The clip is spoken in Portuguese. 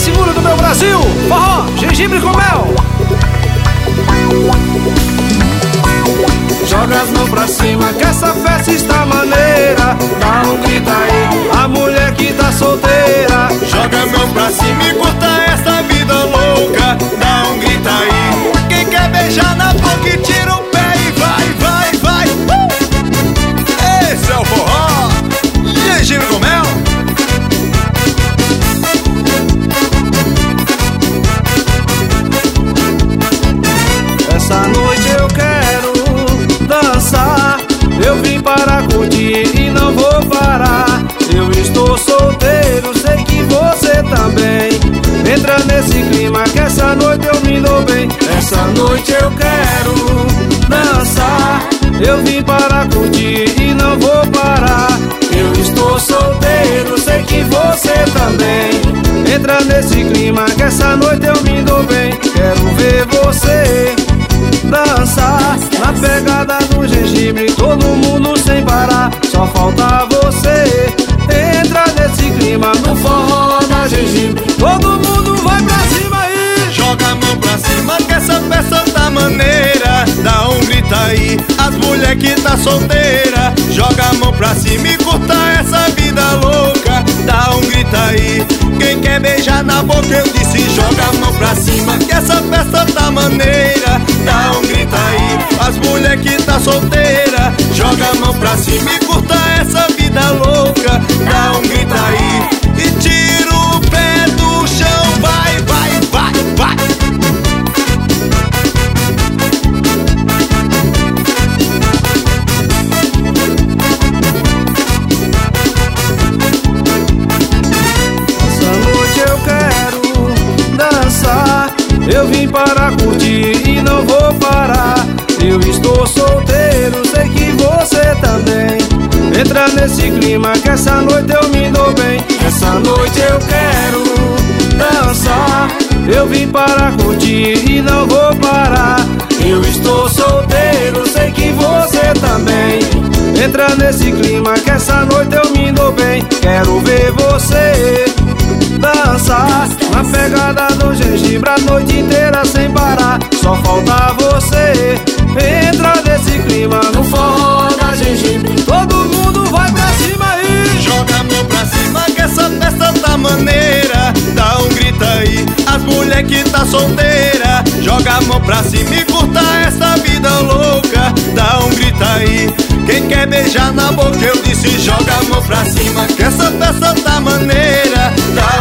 seguro do meu Brasil. Forró, gengibre com mel. Joga as mãos pra cima que essa festa está maneira. Dá um grito aí, a mulher que tá solteira. Joga a mão pra cima e curta essa vida louca. Dá um grito aí, quem quer beijar na boca e tira o pé e vai, vai, vai. Esse é o forró, gengibre com mel. Essa noite eu quero dançar, eu vim para curtir e não vou parar. Eu estou solteiro, sei que você também. Entra nesse clima que essa noite eu me dou bem. Essa noite eu quero dançar, eu vim para curtir e não vou parar. Eu estou solteiro, sei que você também. Entra nesse clima que essa noite eu me dou bem. Quero ver você dançar na pegada do gengibre, todo mundo sem parar, só falta você. Entra nesse clima no forró da gengibre, todo mundo vai pra cima aí. Joga a mão pra cima que essa festa tá maneira. Dá um grito aí, as mulher que tá solteira. Joga a mão pra cima e curta essa vida louca. Dá um grito aí, quem quer beijar na boca eu disse joga a mão pra cima que essa festa tá maneira. Dá um grito aí, as mulher que tá solteira. Joga a mão pra cima e curta essa vida louca. Dá um grito aí e tira o pé do chão. Vai, vai, vai, vai. Essa noite eu quero dançar, eu vim para curtir e não vou parar. Eu estou solteiro, sei que você também. Entra nesse clima que essa noite eu me dou bem. Essa noite eu quero dançar, eu vim para curtir e não vou parar. Eu estou solteiro, sei que você também. Entra nesse clima que essa noite eu me dou bem. Quero ver você dançar na pegada do gengibre a noite inteira sem parar, só falta você. Entra nesse clima no forró da gengibre, todo mundo vai pra cima aí. Joga a mão pra cima que essa festa tá maneira. Dá um grito aí, as mulher que tá solteira. Joga a mão pra cima e curta essa vida louca. Dá um grito aí, quem quer beijar na boca eu disse joga a mão pra cima que essa festa tá maneira. Dá